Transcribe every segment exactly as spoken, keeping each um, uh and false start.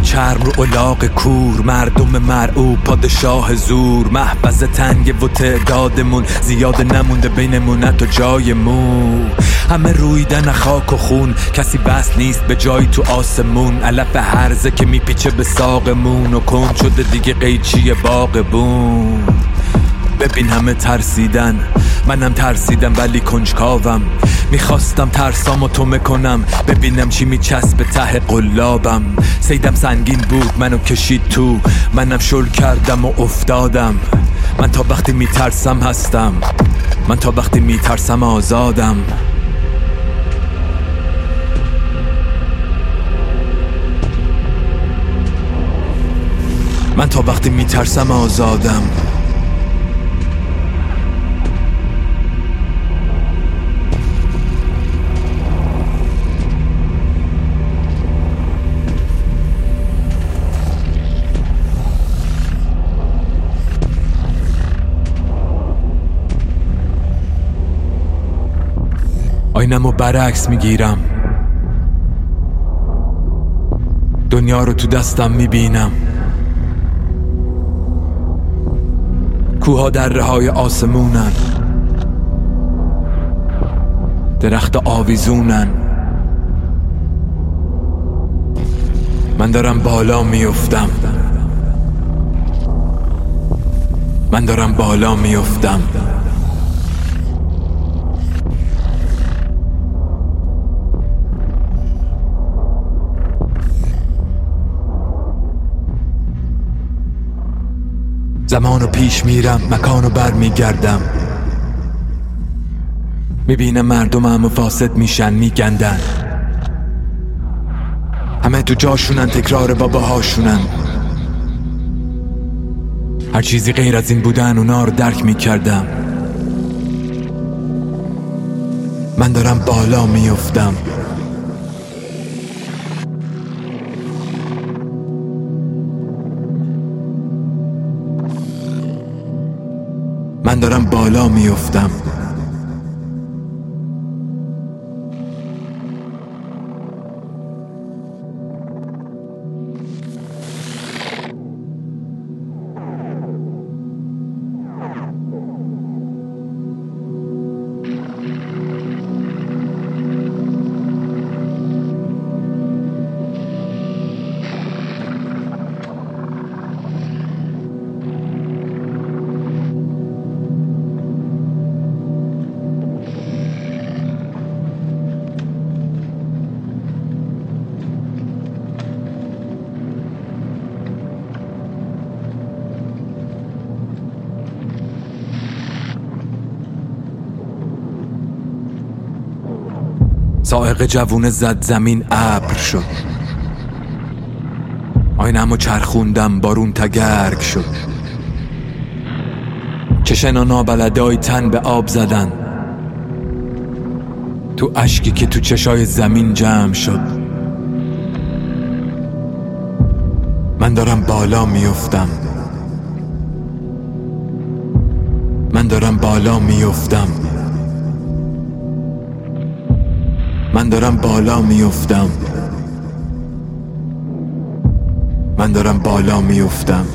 چرم رو الاغ کور، مردم مرعوب پادشاه زور، محفظ تنگ و تعدادمون زیاد نمونده بینمون حتی جای مو. همه رویدن خاک و خون، کسی بس نیست به جایی تو آسمون. علف هرزه که میپیچه به ساقمون و کن شده دیگه قیچی باغبون. ببین همه ترسیدن، منم ترسیدم ولی کنجکاوم. میخواستم ترسامو تو میکنم، ببینم چی میچسب ته قلابم. سیدم سنگین بود منو کشید تو، منم شل کردم و افتادم. من تا وقتی میترسم هستم، من تا وقتی میترسم آزادم. من تا وقتی میترسم آزادم. آینمو برعکس میگیرم، دنیا رو تو دستم میبینم. کوها در رهای آسمونن، درخت آویزونن. من دارم بالا میافتم، من دارم بالا میافتم. زمانو پیش میرم، مکانو بر میگردم. میبینم مردم هم فاسد میشن، میگندن. همه تو جاشونن، تکرار باباهاشونن. هر چیزی غیر از این بودن اونا رو درک میکردم. من دارم بالا میافتم. من دارم بالا میافتم. سائق جوونه زد زمین ابر شد. آینمو چرخوندم بارون تگرگ شد. چشنا نابلدای تن به آب زدن، تو اشکی که تو چشای زمین جمع شد. من دارم بالا میافتم، من دارم بالا میافتم. من دارم بالا میافتم، من دارم بالا میافتم.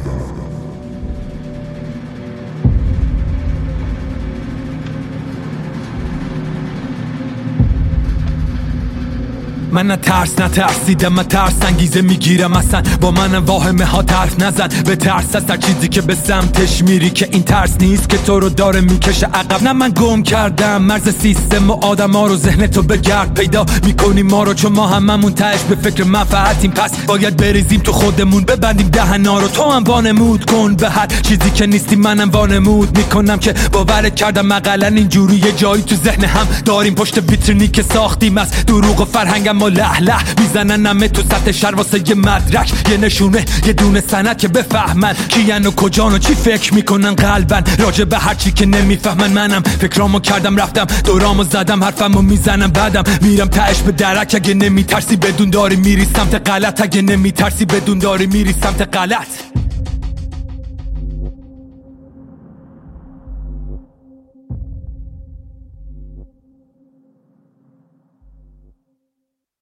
من نه ترس نه ترسیدم، من ترس انگیزه میگیرم. اصلا با من واهمه ها طرف نزن. به ترس از هر چیزی که به سمتش میری، که این ترس نیست که تو رو داره میکشه عقب. نه من گم کردم مرز سیستم و آدم ها رو. ذهن تو بگرد پیدا میکنیم ما رو، چون ما هممون تهش به فکر منفعتیم. پس باید بریزیم تو خودمون، ببندیم دهنا رو. تو هم وانمود کن به هر چیزی که نیستی، منم وانمود میکنم که باور کردم اقلا اینجوری یه جایی تو ذهن هم داریم. پشت ویترینی که ساختیم از دروغ و فرهنگم ما له له میزنن همه تو سطح شهر واسه یه مدرک، یه نشونه، یه دونه سند که بفهمن کیان و کجان و چی فکر میکنن قلبن راجع به هر چی که نمیفهمن. منم فکرامو کردم رفتم دورامو زدم، حرفمو میزنم بعدم میرم تهش به درک. اگه نمیترسی بدون داری میری سمت غلط، اگه نمیترسی بدون داری میری سمت غلط.